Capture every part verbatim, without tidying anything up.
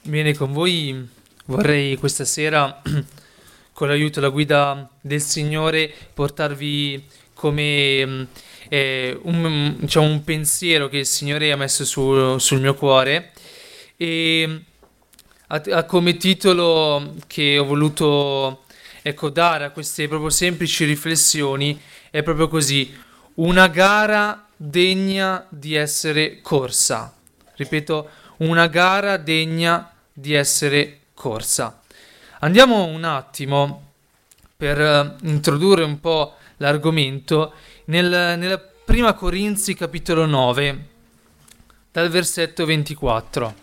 Bene, con voi vorrei questa sera, con l'aiuto e la guida del Signore, portarvi come mm, eh, un, diciamo, un pensiero che il Signore ha messo su- sul mio cuore e ha, ha come titolo che ho voluto ecco, dare a queste proprio semplici riflessioni è proprio così: una gara degna di essere corsa. Ripeto, una gara degna di essere corsa. Andiamo un attimo per eh, introdurre un po' l'argomento nel, nella prima Corinzi capitolo nove, dal versetto ventiquattro.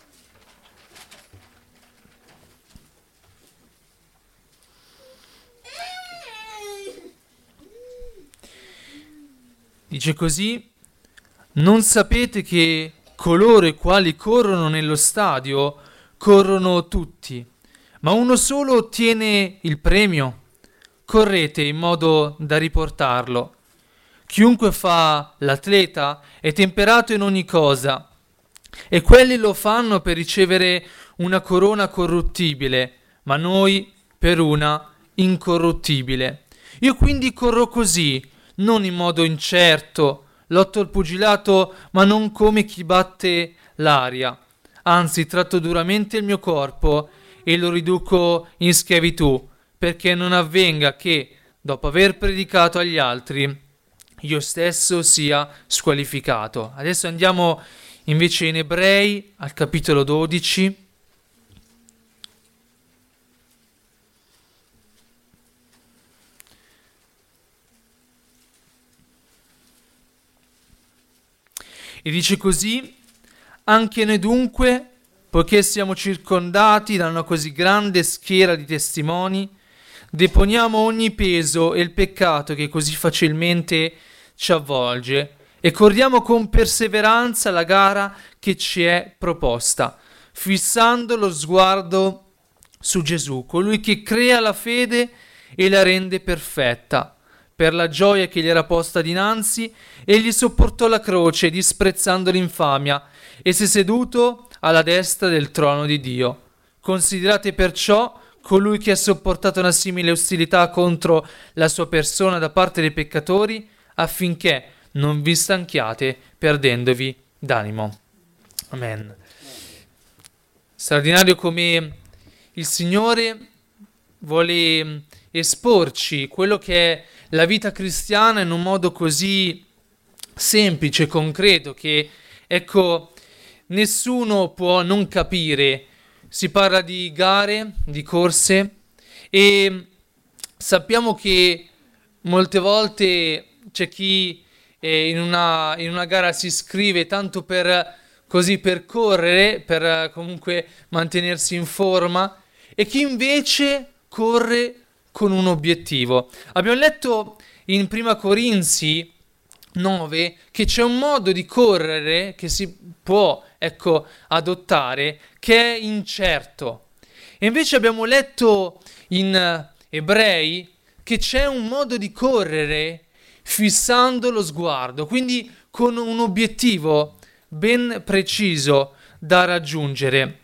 Dice così: non sapete che coloro i quali corrono nello stadio corrono tutti, ma uno solo ottiene il premio? Correte in modo da riportarlo. Chiunque fa l'atleta è temperato in ogni cosa, e quelli lo fanno per ricevere una corona corruttibile, ma noi per una incorruttibile. Io quindi corro così, non in modo incerto, lotto il pugilato, ma non come chi batte l'aria. Anzi, tratto duramente il mio corpo e lo riduco in schiavitù, perché non avvenga che, dopo aver predicato agli altri, io stesso sia squalificato. Adesso andiamo invece in Ebrei al capitolo dodici. E dice così: anche noi dunque, poiché siamo circondati da una così grande schiera di testimoni, deponiamo ogni peso e il peccato che così facilmente ci avvolge e corriamo con perseveranza la gara che ci è proposta, fissando lo sguardo su Gesù, colui che crea la fede e la rende perfetta. Per la gioia che gli era posta dinanzi, egli sopportò la croce, disprezzando l'infamia, e si è seduto alla destra del trono di Dio. Considerate perciò colui che ha sopportato una simile ostilità contro la sua persona da parte dei peccatori, affinché non vi stanchiate perdendovi d'animo. Amen. Straordinario come il Signore vuole esporci quello che è la vita cristiana in un modo così semplice, concreto, che ecco nessuno può non capire. Si parla di gare, di corse, e sappiamo che molte volte c'è chi eh, in una, in una gara si iscrive tanto per così per correre, per eh, comunque mantenersi in forma, e chi invece corre con un obiettivo. Abbiamo letto in prima Corinzi nove che c'è un modo di correre che si può, ecco, adottare, che è incerto. E invece abbiamo letto in eh, Ebrei che c'è un modo di correre fissando lo sguardo, quindi con un obiettivo ben preciso da raggiungere.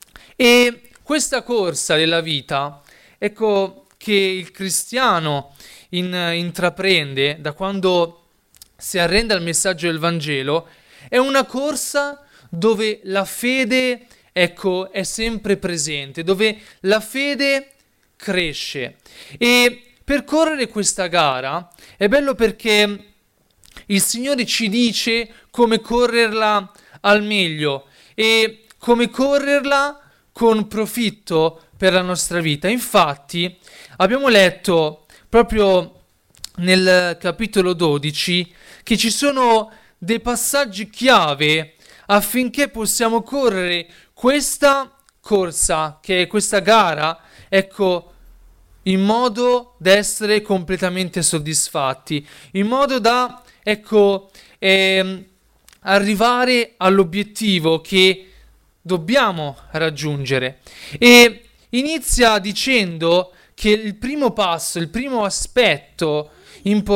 E questa corsa della vita, ecco, che il cristiano in, intraprende da quando si arrende al messaggio del Vangelo, è una corsa dove la fede, ecco, è sempre presente, dove la fede cresce. E per correre questa gara è bello perché il Signore ci dice come correrla al meglio e come correrla con profitto per la nostra vita. Infatti, abbiamo letto proprio nel capitolo dodici che ci sono dei passaggi chiave affinché possiamo correre questa corsa, che è questa gara, ecco, in modo da essere completamente soddisfatti, in modo da, ecco, ehm, arrivare all'obiettivo che dobbiamo raggiungere. E inizia dicendo che il primo passo, il primo aspetto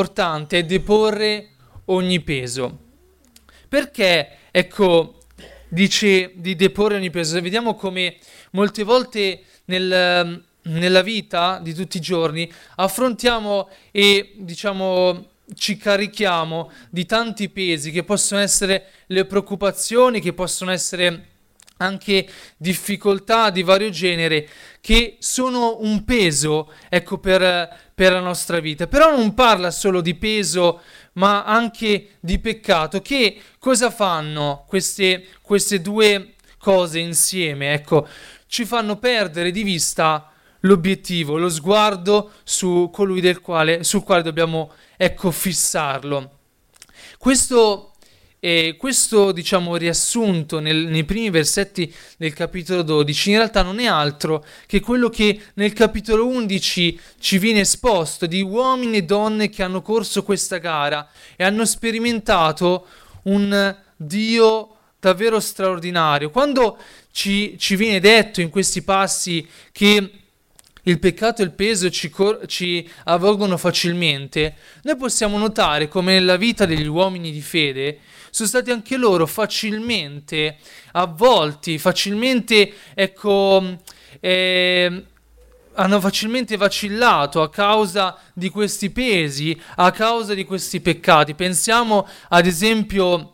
importante è deporre ogni peso. Perché, ecco, dice di deporre ogni peso. Vediamo come molte volte nel, nella vita di tutti i giorni affrontiamo e diciamo ci carichiamo di tanti pesi che possono essere le preoccupazioni, che possono essere anche difficoltà di vario genere, che sono un peso, ecco, per, per la nostra vita. Però non parla solo di peso, ma anche di peccato. Che cosa fanno queste, queste due cose insieme? Ecco, ci fanno perdere di vista l'obiettivo, lo sguardo su colui del quale, sul quale dobbiamo, ecco, fissarlo. Questo E questo, diciamo, riassunto nel- nei primi versetti del capitolo dodici in realtà non è altro che quello che nel capitolo undici ci viene esposto di uomini e donne che hanno corso questa gara e hanno sperimentato un Dio davvero straordinario. Quando ci, ci viene detto in questi passi che il peccato e il peso ci, cor- ci avvolgono facilmente, noi possiamo notare come nella vita degli uomini di fede sono stati anche loro facilmente avvolti, facilmente, ecco, eh, hanno facilmente vacillato a causa di questi pesi, a causa di questi peccati. Pensiamo ad esempio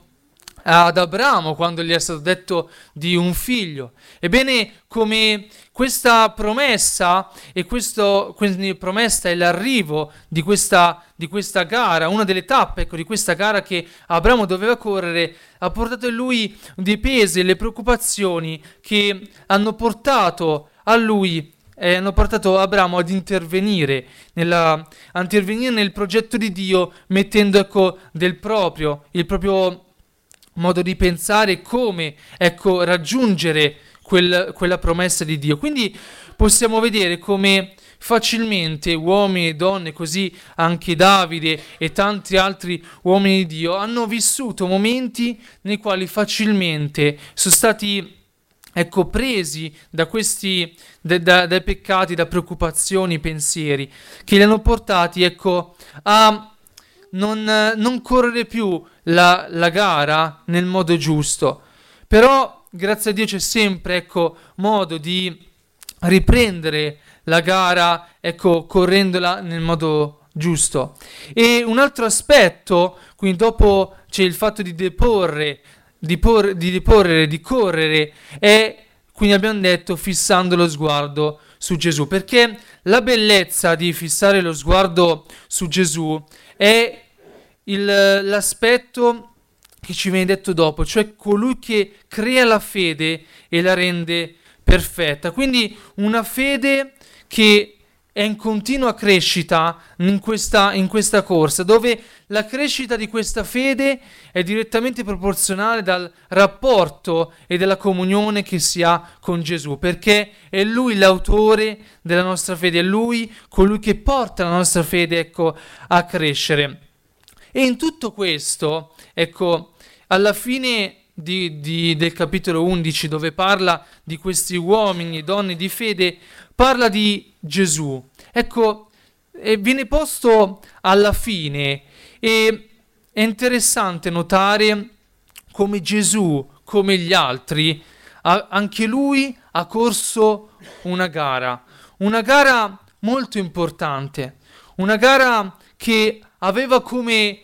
ad Abramo quando gli è stato detto di un figlio. Ebbene, come questa promessa e questo, questa promessa è l'arrivo di questa, di questa gara, una delle tappe, ecco, di questa gara che Abramo doveva correre, ha portato in lui dei pesi e le preoccupazioni che hanno portato a lui eh, hanno portato Abramo ad intervenire nella, a intervenire nel progetto di Dio, mettendo, ecco, del proprio, il proprio modo di pensare, come, ecco, raggiungere quel- quella promessa di Dio. Quindi possiamo vedere come facilmente uomini e donne, così anche Davide e tanti altri uomini di Dio, hanno vissuto momenti nei quali facilmente sono stati, ecco, presi da questi da- da- dai peccati, da preoccupazioni, pensieri che li hanno portati, ecco, a non, non correre più la, la gara nel modo giusto. Però grazie a Dio c'è sempre, ecco, modo di riprendere la gara, ecco, correndola nel modo giusto. E un altro aspetto, quindi dopo c'è il fatto di deporre, di, por- di deporre, di correre, e quindi abbiamo detto fissando lo sguardo su Gesù, perché la bellezza di fissare lo sguardo su Gesù è il- l'aspetto che ci viene detto dopo, cioè colui che crea la fede e la rende perfetta. Quindi una fede che è in continua crescita in questa, in questa corsa, dove la crescita di questa fede è direttamente proporzionale dal rapporto e della comunione che si ha con Gesù, perché è Lui l'autore della nostra fede, è Lui colui che porta la nostra fede, ecco, a crescere. E in tutto questo, ecco, alla fine di- di- del capitolo undici, dove parla di questi uomini e donne di fede, parla di Gesù. Ecco, e viene posto alla fine, e è interessante notare come Gesù, come gli altri, ha- anche lui ha corso una gara, una gara molto importante, una gara che aveva come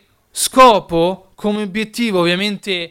scopo, come obiettivo, ovviamente,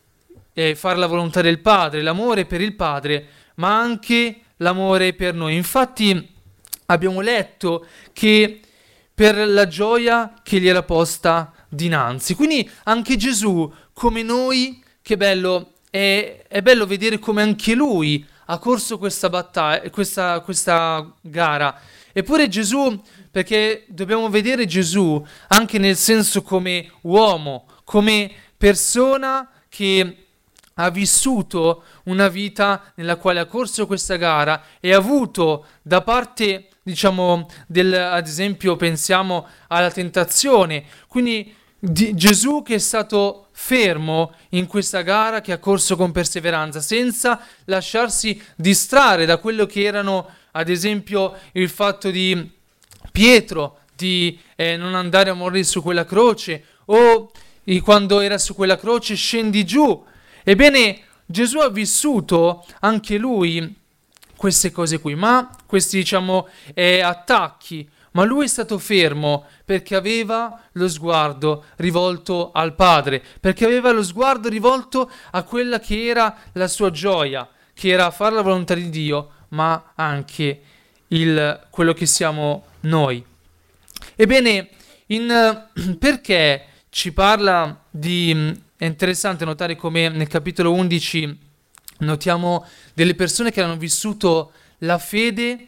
eh, fare la volontà del Padre, l'amore per il Padre, ma anche l'amore per noi. Infatti abbiamo letto che per la gioia che gli era posta dinanzi. Quindi anche Gesù, come noi, che bello, è, è bello vedere come anche lui ha corso questa battaglia, questa, questa gara. Eppure Gesù, perché dobbiamo vedere Gesù anche nel senso come uomo, come persona che ha vissuto una vita nella quale ha corso questa gara e ha avuto da parte, diciamo, del, ad esempio, pensiamo alla tentazione, quindi di Gesù che è stato fermo in questa gara, che ha corso con perseveranza, senza lasciarsi distrarre da quello che erano, ad esempio, il fatto di Pietro, di eh, non andare a morire su quella croce, o eh, quando era su quella croce scendi giù. Ebbene, Gesù ha vissuto anche lui queste cose qui, ma questi diciamo eh, attacchi, ma lui è stato fermo perché aveva lo sguardo rivolto al Padre, perché aveva lo sguardo rivolto a quella che era la sua gioia, che era fare la volontà di Dio, ma anche il, quello che siamo noi. Ebbene, in, perché ci parla di... È interessante notare come nel capitolo undici notiamo delle persone che hanno vissuto la fede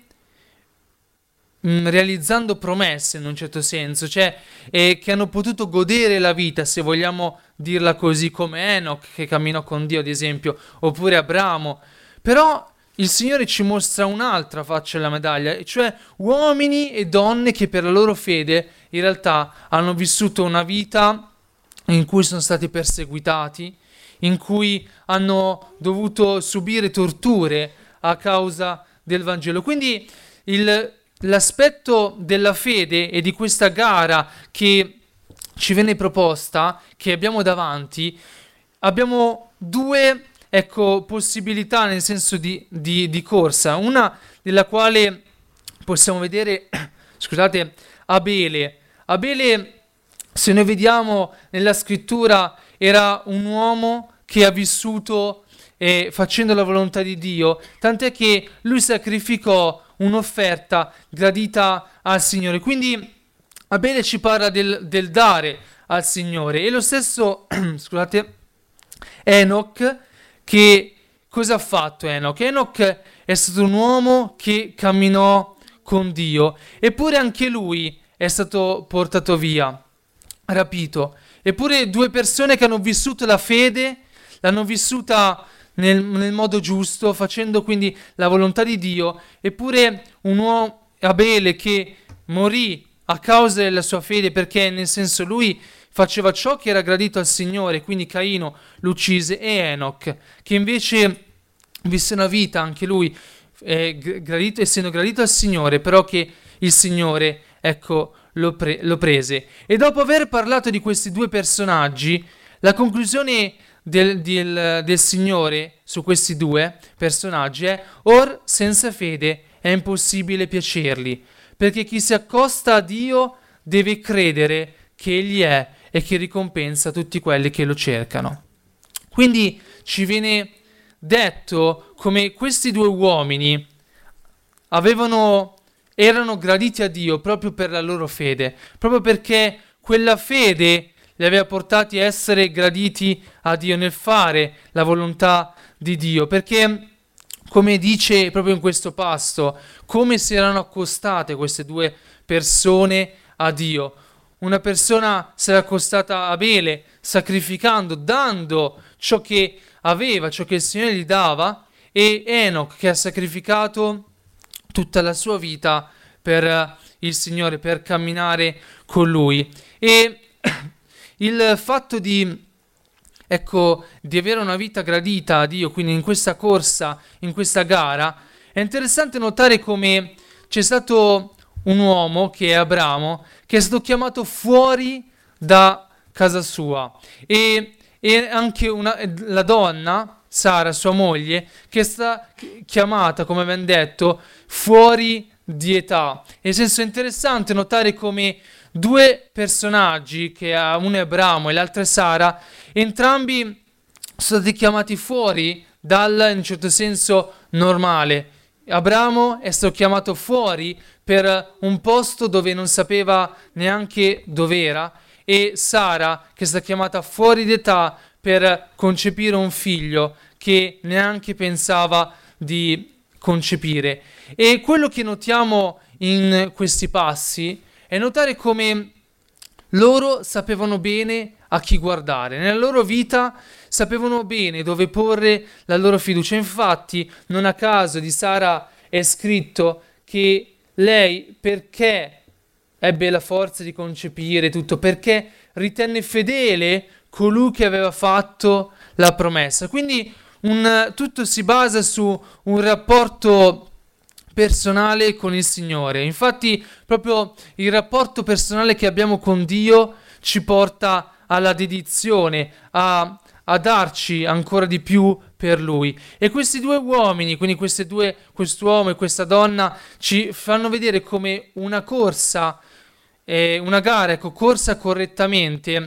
mh, realizzando promesse in un certo senso, cioè e che hanno potuto godere la vita, se vogliamo dirla così, come Enoch che camminò con Dio ad esempio, oppure Abramo. Però il Signore ci mostra un'altra faccia della medaglia, cioè uomini e donne che per la loro fede in realtà hanno vissuto una vita in cui sono stati perseguitati, in cui hanno dovuto subire torture a causa del Vangelo. Quindi il, l'aspetto della fede e di questa gara che ci viene proposta, che abbiamo davanti, abbiamo due ecco, possibilità nel senso di, di, di corsa. Una della quale possiamo vedere, scusate, Abele. Abele, se noi vediamo nella scrittura, era un uomo che ha vissuto eh, facendo la volontà di Dio, tant'è che lui sacrificò un'offerta gradita al Signore. Quindi Abele ci parla del, del dare al Signore. E lo stesso, scusate, Enoch, che cosa ha fatto Enoch? Enoch è stato un uomo che camminò con Dio, eppure anche lui è stato portato via, rapito. Eppure due persone che hanno vissuto la fede, l'hanno vissuta nel, nel modo giusto, facendo quindi la volontà di Dio, eppure un uomo, Abele, che morì a causa della sua fede, perché nel senso lui faceva ciò che era gradito al Signore, quindi Caino l'uccise, e Enoch, che invece visse una vita, anche lui, eh, gradito, essendo gradito al Signore, però che il Signore, ecco, Lo, pre- lo prese. E dopo aver parlato di questi due personaggi, la conclusione del, del, del Signore su questi due personaggi è: or senza fede è impossibile piacerli, perché chi si accosta a Dio deve credere che Egli è e che ricompensa tutti quelli che lo cercano. Quindi ci viene detto come questi due uomini avevano erano graditi a Dio proprio per la loro fede, proprio perché quella fede li aveva portati a essere graditi a Dio nel fare la volontà di Dio, perché come dice proprio in questo passo, come si erano accostate queste due persone a Dio. Una persona si era accostata a Abele, sacrificando, dando ciò che aveva, ciò che il Signore gli dava, e Enoch che ha sacrificato tutta la sua vita per il Signore, per camminare con Lui. E il fatto di, ecco, di avere una vita gradita a Dio, quindi in questa corsa, in questa gara, è interessante notare come c'è stato un uomo, che è Abramo, che è stato chiamato fuori da casa sua, e, e anche una, la donna, Sara, sua moglie, che è stata chiamata, come abbiamo detto, fuori di età. Nel senso, è interessante notare come due personaggi, che uno è Abramo e l'altro è Sara, entrambi sono stati chiamati fuori dal, in un certo senso, normale. Abramo è stato chiamato fuori per un posto dove non sapeva neanche dov'era, e Sara che è stata chiamata fuori d'età per concepire un figlio che neanche pensava di concepire. E quello che notiamo in questi passi è notare come loro sapevano bene a chi guardare, nella loro vita sapevano bene dove porre la loro fiducia. Infatti, non a caso di Sara è scritto che lei, perché ebbe la forza di concepire tutto, perché ritenne fedele colui che aveva fatto la promessa. Quindi un, tutto si basa su un rapporto personale con il Signore. Infatti proprio il rapporto personale che abbiamo con Dio ci porta alla dedizione, a, a darci ancora di più per Lui. E questi due uomini, quindi queste due, quest'uomo e questa donna, ci fanno vedere come una corsa, eh, una gara, ecco, corsa correttamente,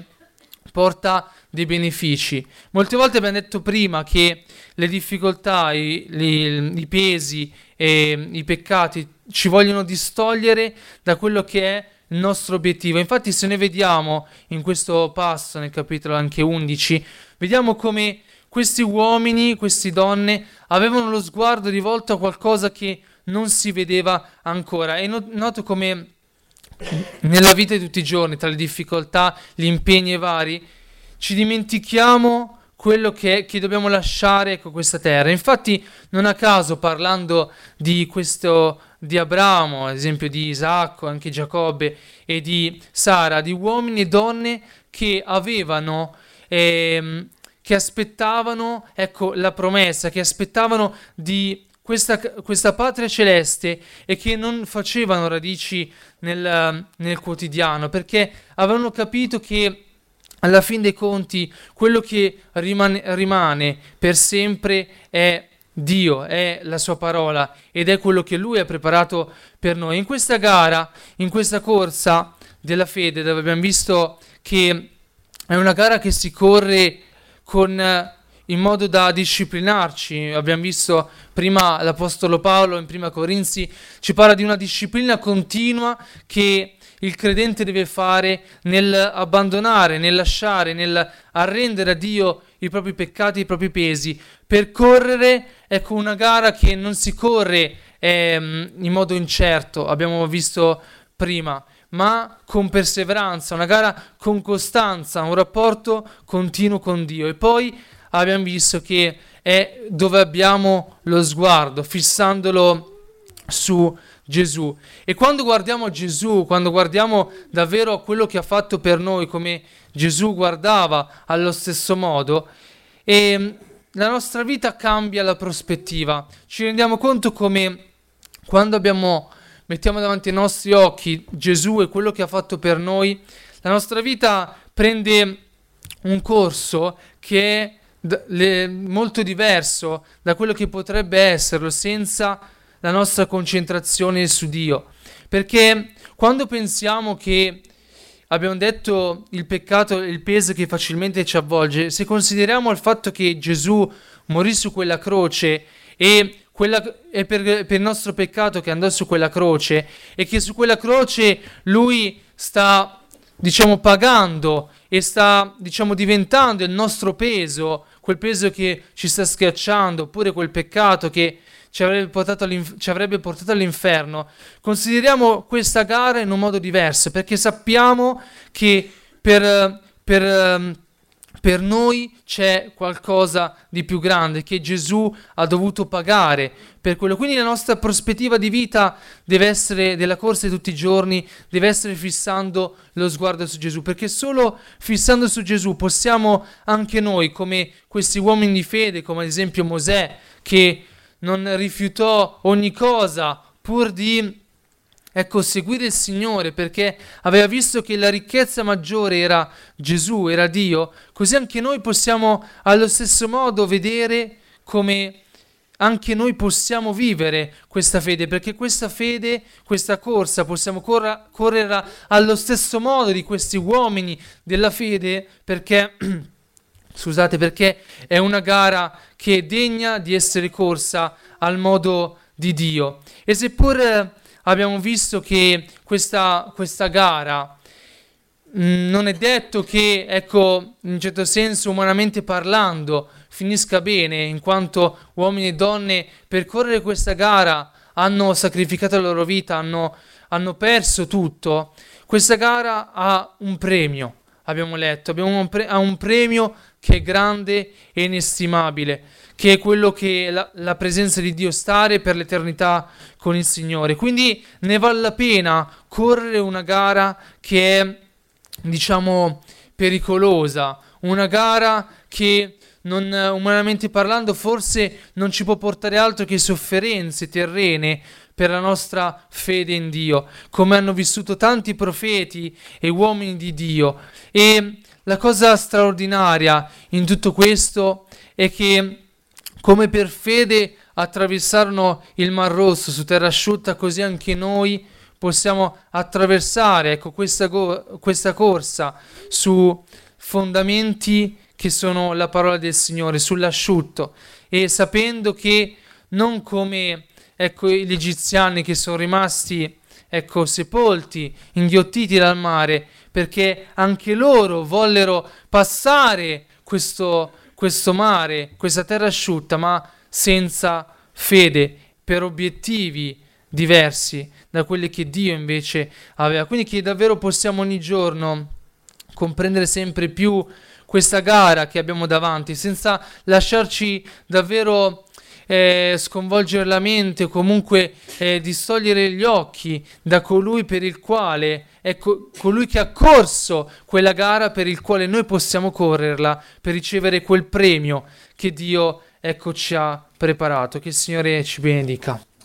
porta dei benefici. Molte volte abbiamo detto prima che le difficoltà, i, li- i pesi e i peccati ci vogliono distogliere da quello che è il nostro obiettivo. Infatti, se noi vediamo in questo passo, nel capitolo anche undici, vediamo come questi uomini, queste donne, avevano lo sguardo rivolto a qualcosa che non si vedeva ancora. E no- noto come nella vita di tutti i giorni, tra le difficoltà, gli impegni e vari, ci dimentichiamo quello che, che dobbiamo lasciare con questa terra. Infatti, non a caso, parlando di questo di Abramo, ad esempio di Isacco, anche Giacobbe e di Sara, di uomini e donne che avevano ehm, che aspettavano, ecco, la promessa, che aspettavano di questa, questa patria celeste e che non facevano radici nel, nel quotidiano, perché avevano capito che alla fin dei conti quello che rimane, rimane per sempre è Dio, è la sua parola ed è quello che Lui ha preparato per noi. In questa gara, in questa corsa della fede, dove abbiamo visto che è una gara che si corre con, eh, in modo da disciplinarci. Abbiamo visto prima l'Apostolo Paolo in prima Corinzi ci parla di una disciplina continua che il credente deve fare nel abbandonare, nel lasciare, nel arrendere a Dio i propri peccati, i propri pesi, per correre, ecco, una gara che non si corre ehm, in modo incerto, abbiamo visto prima, ma con perseveranza, una gara con costanza, un rapporto continuo con Dio. E poi abbiamo visto che è dove abbiamo lo sguardo, fissandolo su Gesù. E quando guardiamo Gesù, quando guardiamo davvero a quello che ha fatto per noi, come Gesù guardava allo stesso modo, e la nostra vita cambia la prospettiva. Ci rendiamo conto come quando abbiamo mettiamo davanti ai nostri occhi Gesù e quello che ha fatto per noi, la nostra vita prende un corso che è d- le- molto diverso da quello che potrebbe esserlo senza la nostra concentrazione su Dio. Perché quando pensiamo che abbiamo detto il peccato e il peso che facilmente ci avvolge, se consideriamo il fatto che Gesù morì su quella croce e quella, è per, per il nostro peccato che andò su quella croce e che su quella croce lui sta, diciamo, pagando e sta, diciamo, diventando il nostro peso, quel peso che ci sta schiacciando, oppure quel peccato che ci avrebbe portato, all'inf- ci avrebbe portato all'inferno. Consideriamo questa gara in un modo diverso, perché sappiamo che per, per, per noi c'è qualcosa di più grande, che Gesù ha dovuto pagare per quello. Quindi la nostra prospettiva di vita deve essere, della corsa di tutti i giorni, deve essere fissando lo sguardo su Gesù, perché solo fissando su Gesù possiamo anche noi, come questi uomini di fede, come ad esempio Mosè, che non rifiutò ogni cosa pur di, ecco, seguire il Signore, perché aveva visto che la ricchezza maggiore era Gesù, era Dio. Così anche noi possiamo allo stesso modo vedere come anche noi possiamo vivere questa fede, perché questa fede, questa corsa, possiamo corra- correre allo stesso modo di questi uomini della fede, perché scusate, perché è una gara che è degna di essere corsa al modo di Dio. E seppur eh, abbiamo visto che questa, questa gara mh, non è detto che, ecco, in un certo senso, umanamente parlando, finisca bene, in quanto uomini e donne per correre questa gara hanno sacrificato la loro vita, hanno, hanno perso tutto, questa gara ha un premio. Abbiamo letto, abbiamo un, pre- ha un premio che è grande e inestimabile, che è quello che è la, la presenza di Dio, stare per l'eternità con il Signore. Quindi ne vale la pena correre una gara che è, diciamo, pericolosa, una gara che non, umanamente parlando, forse non ci può portare altro che sofferenze terrene per la nostra fede in Dio, come hanno vissuto tanti profeti e uomini di Dio. E la cosa straordinaria in tutto questo è che, come per fede attraversarono il Mar Rosso su terra asciutta, così anche noi possiamo attraversare, ecco, questa, go- questa corsa su fondamenti che sono la parola del Signore, sull'asciutto, e sapendo che non come, ecco, gli egiziani che sono rimasti, ecco, sepolti, inghiottiti dal mare, perché anche loro vollero passare questo, questo mare, questa terra asciutta, ma senza fede, per obiettivi diversi da quelli che Dio invece aveva. Quindi che davvero possiamo ogni giorno comprendere sempre più questa gara che abbiamo davanti, senza lasciarci davvero eh, sconvolgere la mente o comunque eh, distogliere gli occhi da colui per il quale, ecco, colui che ha corso quella gara per il quale noi possiamo correrla per ricevere quel premio che Dio, ecco, ci ha preparato. Che il Signore ci benedica.